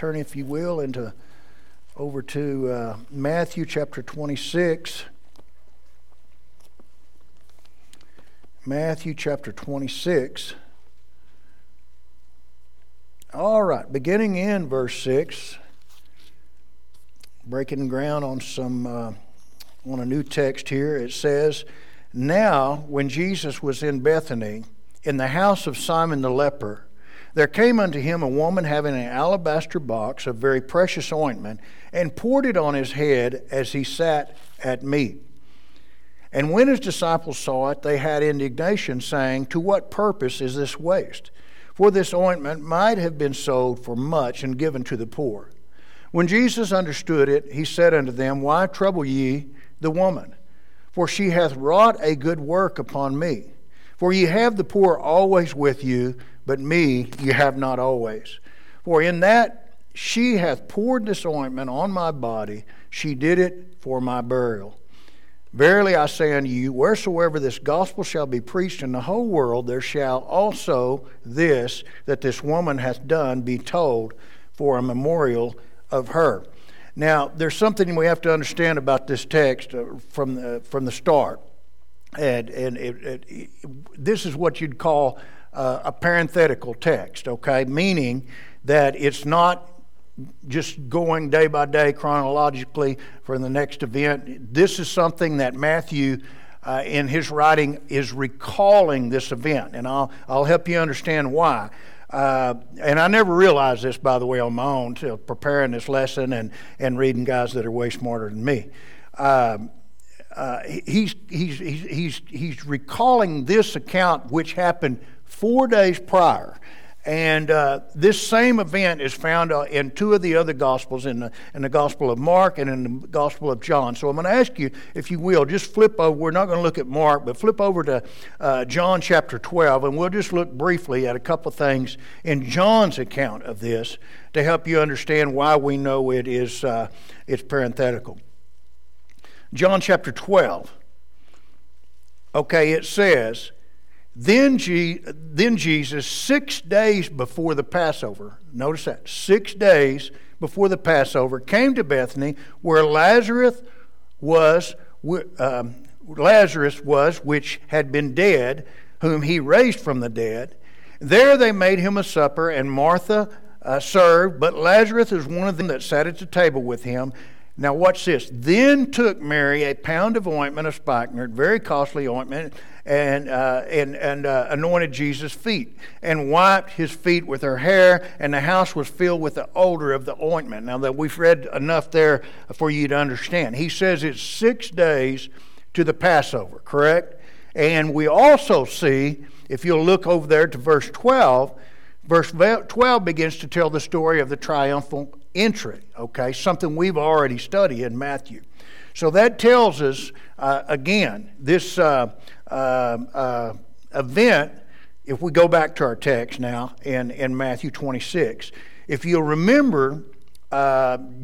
turn, if you will, over to Matthew chapter 26. Matthew chapter 26. All right, beginning in verse 6, breaking ground on on a new text here. It says, "Now, when Jesus was in Bethany, in the house of Simon the leper, there came unto him a woman having an alabaster box of very precious ointment, and poured it on his head as he sat at meat. And when his disciples saw it, they had indignation, saying, To what purpose is this waste? For this ointment might have been sold for much and given to the poor. When Jesus understood it, he said unto them, Why trouble ye the woman? For she hath wrought a good work upon me. For ye have the poor always with you, but me ye have not always. For in that she hath poured this ointment on my body, she did it for my burial. Verily I say unto you, wheresoever this gospel shall be preached in the whole world, there shall also this that this woman hath done be told for a memorial of her." Now, there's something we have to understand about this text from the start. And this is what you'd call a parenthetical text, okay? Meaning that it's not just going day by day chronologically for the next event. This is something that Matthew, in his writing, is recalling this event. And I'll help you understand why. And I never realized this, by the way, on my own, till preparing this lesson and reading guys that are way smarter than me. He's recalling this account which happened 4 days prior. And this same event is found in two of the other Gospels, in the Gospel of Mark and in the Gospel of John. So I'm going to ask you, if you will, just flip over. We're not going to look at Mark, but flip over to John chapter 12, and we'll just look briefly at a couple of things in John's account of this to help you understand why we know it's parenthetical. John chapter 12. Okay, it says, Then Jesus, 6 days before the Passover, notice that, 6 days before the Passover, came to Bethany, where Lazarus was, which had been dead, whom he raised from the dead. There they made him a supper, and Martha served, but Lazarus was one of them that sat at the table with him. Now watch this. Then took Mary a pound of ointment of spikenard, very costly ointment, and anointed Jesus' feet, and wiped his feet with her hair, and the house was filled with the odor of the ointment. Now that we've read enough there for you to understand. He says it's 6 days to the Passover, correct? And we also see, if you'll look over there to verse 12, verse 12 begins to tell the story of the triumphal entry, okay? Something we've already studied in Matthew. So that tells us, again, this event, if we go back to our text now in Matthew 26, if you'll remember, I've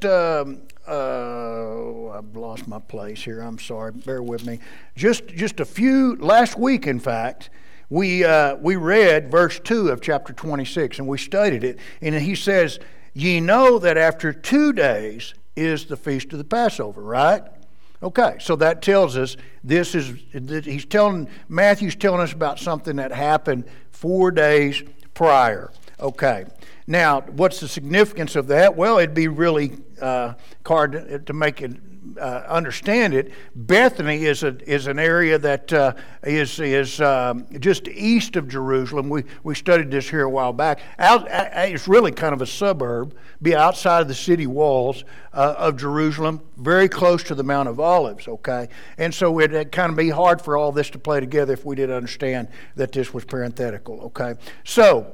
lost my place here, I'm sorry, bear with me. Last week in fact, we read verse 2 of chapter 26, and we studied it, and he says, Ye know that after 2 days is the feast of the Passover, right? Okay, so that tells us Matthew's telling us about something that happened 4 days prior. Okay, now what's the significance of that? Well, it'd be really hard to make it understand it. Bethany is an area that is just east of Jerusalem. We studied this here a while back. It's really kind of a suburb, be outside of the city walls of Jerusalem, very close to the Mount of Olives. Okay, and so it'd kind of be hard for all this to play together if we didn't understand that this was parenthetical. Okay, so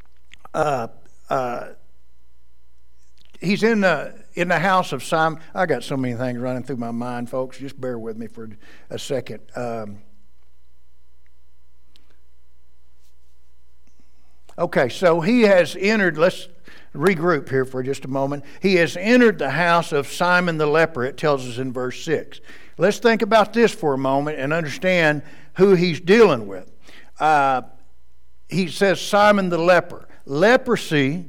he's in the house of Simon. I got so many things running through my mind, folks. Just bear with me for a second. Okay, so he has entered. Let's regroup here for just a moment. He has entered the house of Simon the leper, it tells us in verse 6. Let's think about this for a moment and understand who he's dealing with. He says Simon the leper. Leprosy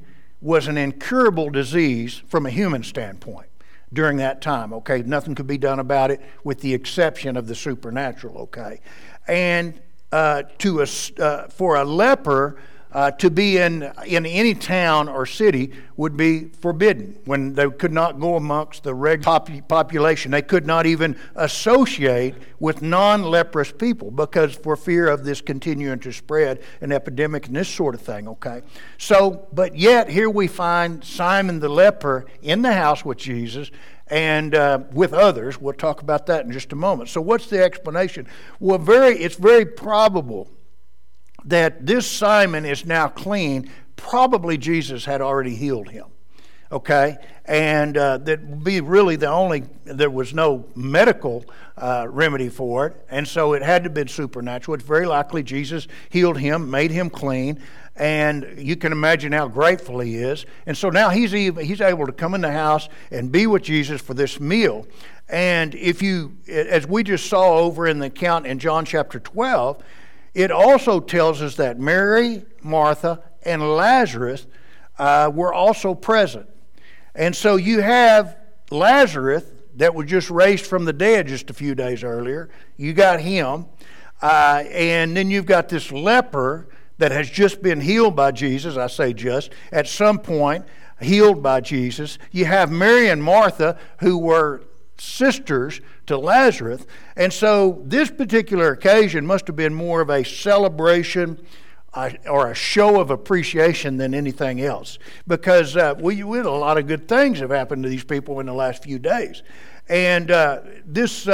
was an incurable disease from a human standpoint during that time, okay? Nothing could be done about it with the exception of the supernatural, okay? And for a leper to be in any town or city would be forbidden, when they could not go amongst the regular population. They could not even associate with non-leprous people because for fear of this continuing to spread an epidemic and this sort of thing, okay? So, but yet here we find Simon the leper in the house with Jesus and with others. We'll talk about that in just a moment. So what's the explanation? Well, it's very probable that this Simon is now clean. Probably Jesus had already healed him, okay? And that would be really there was no medical remedy for it, and so it had to have been supernatural. It's very likely Jesus healed him, made him clean, and you can imagine how grateful he is. And so now he's able to come in the house and be with Jesus for this meal. And as we just saw over in the account in John chapter 12, it also tells us that Mary, Martha, and Lazarus were also present. And so you have Lazarus that was just raised from the dead just a few days earlier. You got him. And then you've got this leper that has just been healed by Jesus. I say just, at some point, healed by Jesus. You have Mary and Martha, who were sisters to Lazarus. And so this particular occasion must have been more of a celebration or a show of appreciation than anything else, because we had a lot of good things have happened to these people in the last few days. And this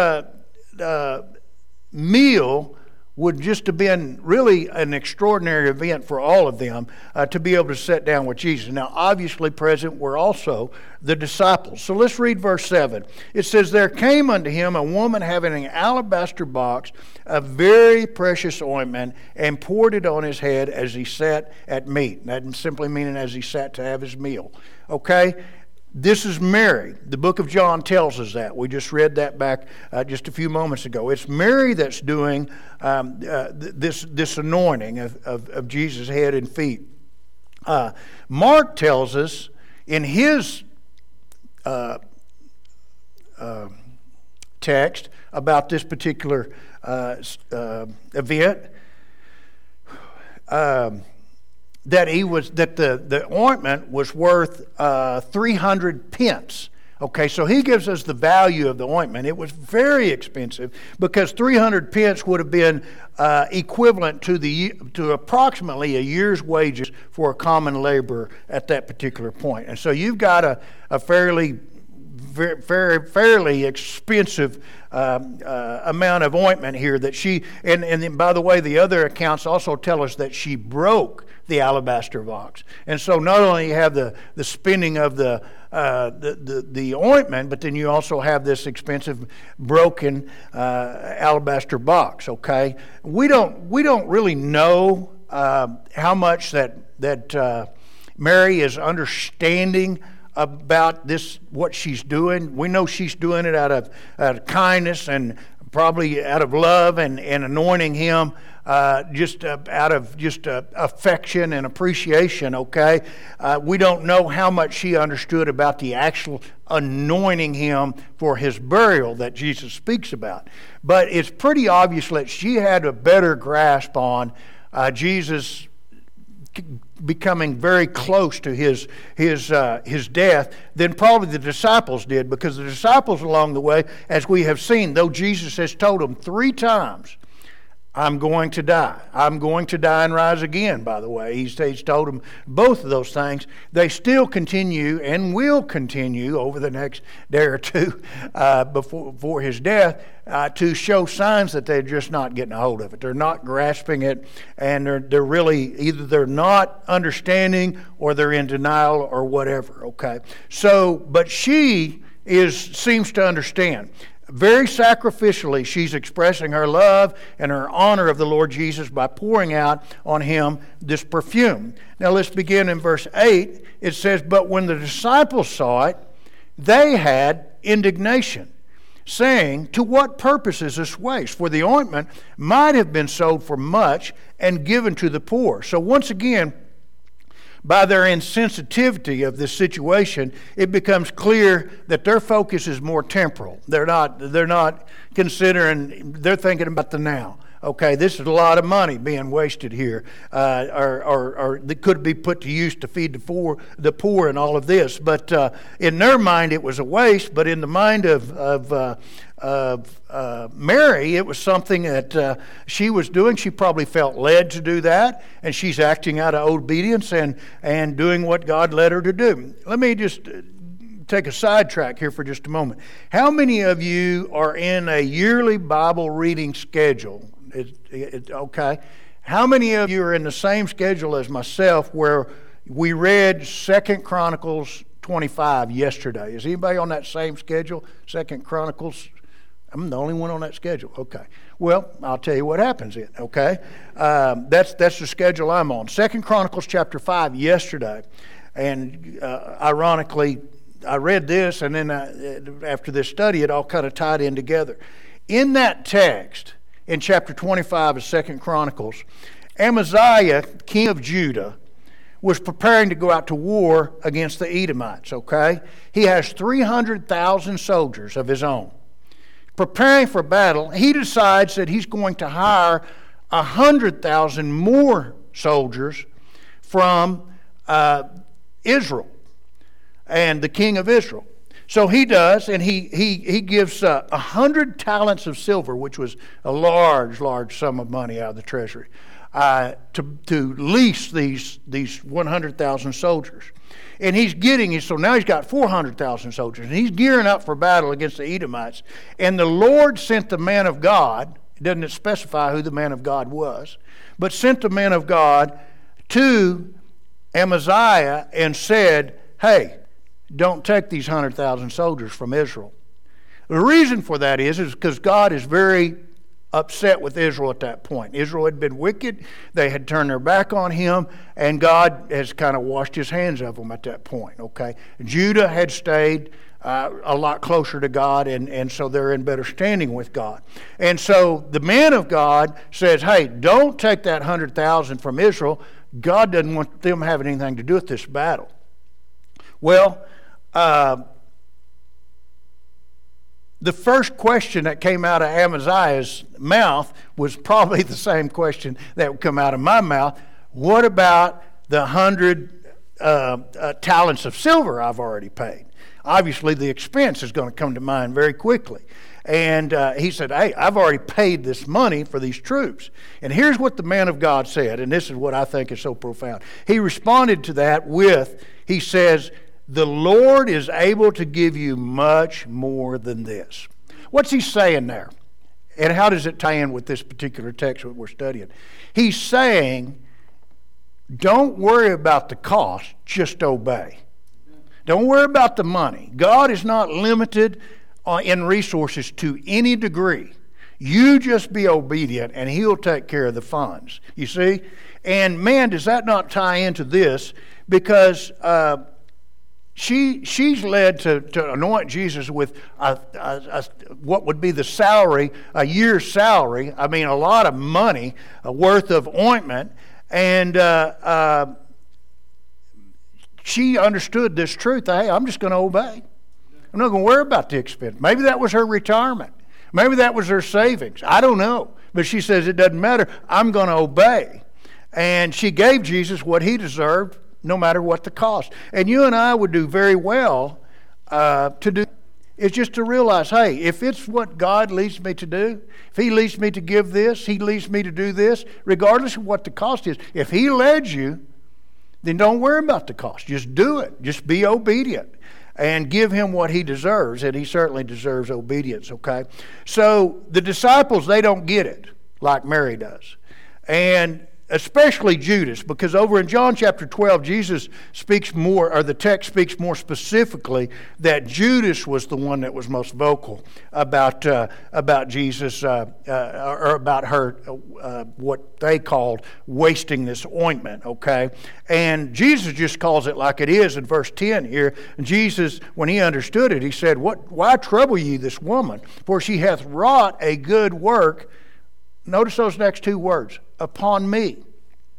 meal would just have been really an extraordinary event for all of them to be able to sit down with Jesus. Now, obviously present were also the disciples. So let's read verse 7. It says, "There came unto him a woman having an alabaster box of very precious ointment, and poured it on his head as he sat at meat." That simply meaning as he sat to have his meal. Okay? This is Mary. The book of John tells us that. We just read that back just a few moments ago. It's Mary that's doing this anointing of Jesus' head and feet. Mark tells us in his text about this particular event that the ointment was worth 300 pence. Okay, so he gives us the value of the ointment. It was very expensive because 300 pence would have been equivalent to approximately a year's wages for a common laborer at that particular point. And so you've got a fairly expensive amount of ointment here that she, and then by the way, the other accounts also tell us that she broke the alabaster box. And so not only you have the spending of the ointment, but then you also have this expensive broken alabaster box. Okay, we don't really know how much that Mary is understanding about this, what she's doing. We know she's doing it out of kindness and probably out of love and anointing him just out of just affection and appreciation, okay? We don't know how much she understood about the actual anointing him for his burial that Jesus speaks about. But it's pretty obvious that she had a better grasp on Jesus becoming very close to his death than probably the disciples did, because the disciples along the way, as we have seen, though Jesus has told them 3 times, I'm going to die. I'm going to die and rise again, by the way. He's told them both of those things. They still continue and will continue over the next day or two before his death to show signs that they're just not getting a hold of it. They're not grasping it, and they're really, either they're not understanding or they're in denial or whatever, okay? So, but she seems to understand. Very sacrificially, she's expressing her love and her honor of the Lord Jesus by pouring out on him this perfume. Now let's begin in verse 8. It says, "But when the disciples saw it, they had indignation, saying, 'To what purpose is this waste? For the ointment might have been sold for much and given to the poor.'" So once again, by their insensitivity of this situation, it becomes clear that their focus is more temporal. They're not considering, they're thinking about the now. Okay, this is a lot of money being wasted here, or that could be put to use to feed the poor and all of this. But in their mind, it was a waste. But in the mind of Mary, it was something that she was doing. She probably felt led to do that, and she's acting out of obedience and doing what God led her to do. Let me just take a sidetrack here for just a moment. How many of you are in a yearly Bible reading schedule? Okay. How many of you are in the same schedule as myself where we read 2 Chronicles 25 yesterday? Is anybody on that same schedule? 2 Chronicles? I'm the only one on that schedule. Okay. Well, I'll tell you what happens then. Okay. That's the schedule I'm on. 2 Chronicles chapter 5 yesterday. And ironically, I read this, and then after this study, it all kind of tied in together. In that text, in chapter 25 of 2 Chronicles, Amaziah, king of Judah, was preparing to go out to war against the Edomites, okay? He has 300,000 soldiers of his own. Preparing for battle, he decides that he's going to hire 100,000 more soldiers from Israel and the king of Israel. So he does, and he gives 100 talents of silver, which was a large sum of money out of the treasury, to lease these 100,000 soldiers. And so now he's got 400,000 soldiers, and he's gearing up for battle against the Edomites. And the Lord sent the man of God, it doesn't specify who the man of God was, but sent the man of God to Amaziah and said, hey, don't take these 100,000 soldiers from Israel. The reason for that is because God is very upset with Israel at that point. Israel had been wicked. They had turned their back on him, and God has kind of washed his hands of them at that point. Okay, Judah had stayed a lot closer to God, and so they're in better standing with God. And so the man of God says, hey, don't take that 100,000 from Israel. God doesn't want them having anything to do with this battle. Well, the first question that came out of Amaziah's mouth was probably the same question that would come out of my mouth. What about the 100 talents of silver I've already paid? Obviously, the expense is going to come to mind very quickly. And he said, hey, I've already paid this money for these troops. And here's what the man of God said, and this is what I think is so profound. He responded to that he says, the Lord is able to give you much more than this. What's he saying there? And how does it tie in with this particular text that we're studying? He's saying, don't worry about the cost, just obey. Don't worry about the money. God is not limited in resources to any degree. You just be obedient and he'll take care of the funds. You see? And man, does that not tie into this? Because she's led to anoint Jesus with what would be the salary, a year's salary. I mean, a lot of money worth of ointment. And she understood this truth. Hey, I'm just going to obey. I'm not going to worry about the expense. Maybe that was her retirement. Maybe that was her savings. I don't know. But she says it doesn't matter. I'm going to obey. And she gave Jesus what he deserved, no matter what the cost. And you and I would do very well to do. It's just to realize, hey, if it's what God leads me to do, if he leads me to give this, he leads me to do this, regardless of what the cost is. If he led you, then don't worry about the cost. Just do it. Just be obedient and give him what he deserves, and he certainly deserves obedience, okay? So the disciples, they don't get it like Mary does. And especially Judas, because over in John chapter 12, Jesus speaks more, or the text speaks more specifically that Judas was the one that was most vocal about Jesus, or about her, what they called wasting this ointment, okay? And Jesus just calls it like it is in verse 10 here. And Jesus, when he understood it, he said, why trouble ye this woman? For she hath wrought a good work. Notice those next two words, upon me.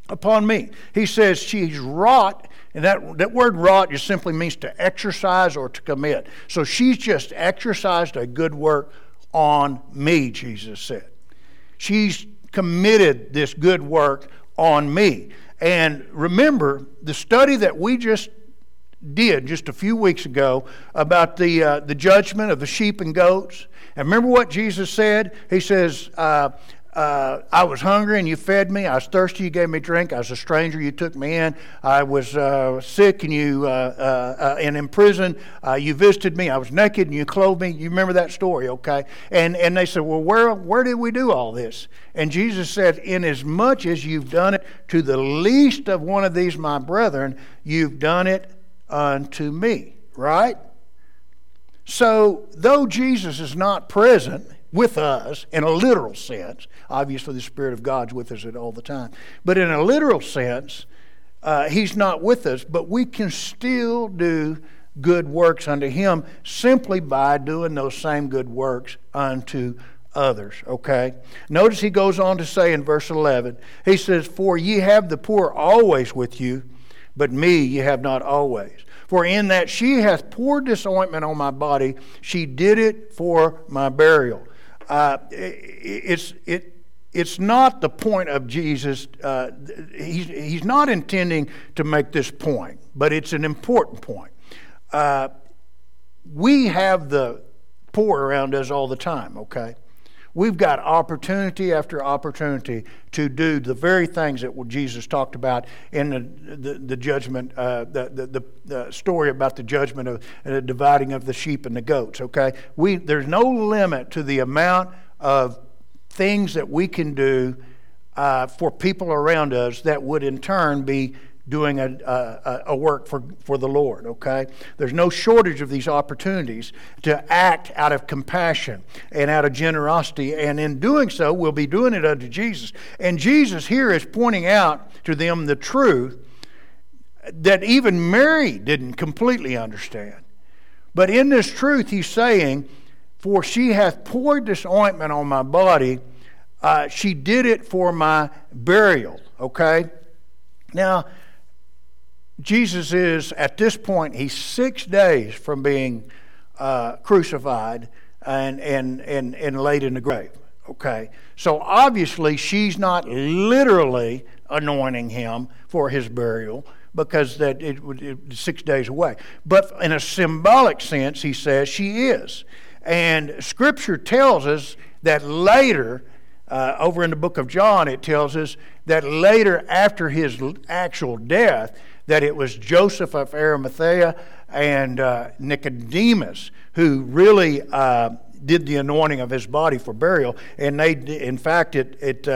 upon me. He says she's wrought, and that word wrought just simply means to exercise or to commit. So she's just exercised a good work on me, Jesus said. She's committed this good work on me. And remember, the study that we just did just a few weeks ago about the judgment of the sheep and goats. And remember what Jesus said? He says, I was hungry and you fed me. I was thirsty, you gave me drink. I was a stranger, you took me in. I was sick and and in prison, you visited me. I was naked and you clothed me. You remember that story, okay? And they said, well, where did we do all this? And Jesus said, inasmuch as you've done it to the least of one of these my brethren, you've done it unto me, right? So, though Jesus is not present with us in a literal sense, obviously the Spirit of God's with us all the time, but in a literal sense, He's not with us, but we can still do good works unto Him simply by doing those same good works unto others, okay? Notice he goes on to say in verse 11, he says, for ye have the poor always with you, but me ye have not always. For in that she hath poured this ointment on my body, she did it for my burial. It's not the point of Jesus. He's not intending to make this point, but it's an important point. We have the poor around us all the time, okay? We've got opportunity after opportunity to do the very things that Jesus talked about in the judgment, the story about the judgment of the dividing of the sheep and the goats. Okay, there's no limit to the amount of things that we can do for people around us that would in turn be doing a work for the Lord, okay? There's no shortage of these opportunities to act out of compassion and out of generosity, and in doing so, we'll be doing it unto Jesus. And Jesus here is pointing out to them the truth that even Mary didn't completely understand. But in this truth, he's saying, for she hath poured this ointment on my body, she did it for my burial, okay? Now, Jesus is, at this point, he's 6 days from being crucified and laid in the grave. Okay, so obviously she's not literally anointing him for his burial because that it 6 days away. But in a symbolic sense, he says she is. And Scripture tells us that later, over in the book of John, it tells us that later after his actual death, that it was Joseph of Arimathea and Nicodemus who really did the anointing of his body for burial. And they, in fact, it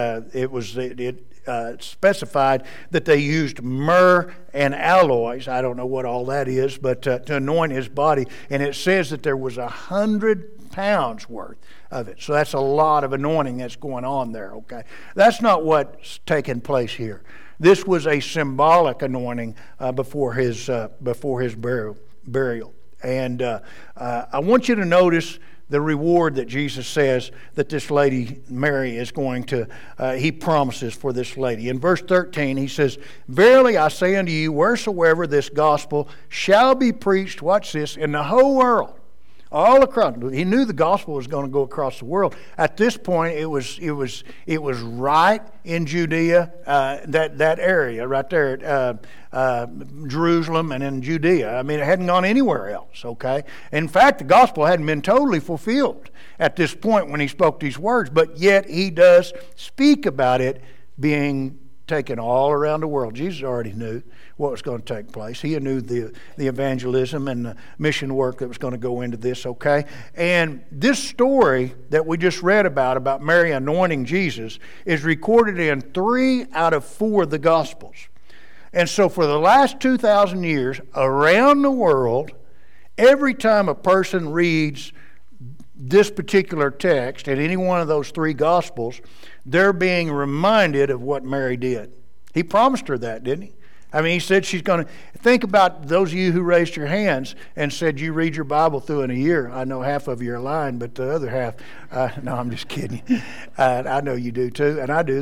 specified that they used myrrh and aloes. I don't know what all that is, but to anoint his body. And it says that there was 100 pounds worth of it. So that's a lot of anointing that's going on there. Okay, that's not what's taking place here. This was a symbolic anointing before his burial. And I want you to notice the reward that Jesus says that this lady, Mary, is going to, he promises for this lady. In verse 13, he says, verily I say unto you, wheresoever this gospel shall be preached, watch this, in the whole world, all across. He knew the gospel was going to go across the world. At this point, it was right in Judea, that area right there, Jerusalem and in Judea. I mean, it hadn't gone anywhere else. Okay. In fact, the gospel hadn't been totally fulfilled at this point when he spoke these words, but yet he does speak about it being taken all around the world. Jesus already knew what was going to take place. He knew the evangelism and the mission work that was going to go into this, okay? And this story that we just read about Mary anointing Jesus, is recorded in 3 out of 4 of the Gospels. And so for the last 2,000 years, around the world, every time a person reads this particular text in any one of those 3 Gospels, they're being reminded of what Mary did. He promised her that, didn't he? I mean, he said she's going to... Think about those of you who raised your hands and said you read your Bible through in a year. I know half of you are lying, but the other half... no, I'm just kidding. I know you do too, and I do.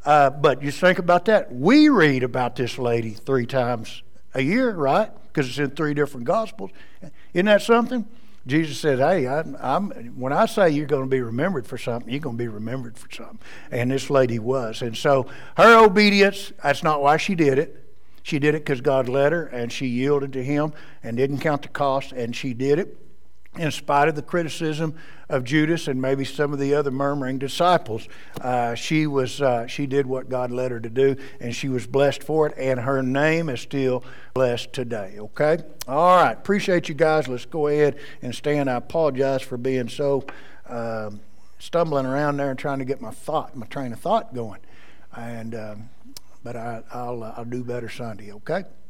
But you think about that. We read about this lady 3 times a year, right? Because it's in 3 different Gospels. Isn't that something? Jesus said, hey, when I say you're going to be remembered for something, you're going to be remembered for something. And this lady was. And so her obedience, that's not why she did it. She did it because God led her, and she yielded to Him and didn't count the cost, and she did it in spite of the criticism of Judas and maybe some of the other murmuring disciples. She did what God led her to do, and she was blessed for it, and her name is still blessed today, okay? All right, appreciate you guys. Let's go ahead and stand. I apologize for being so stumbling around there and trying to get my train of thought going. And but I'll do better Sunday, okay?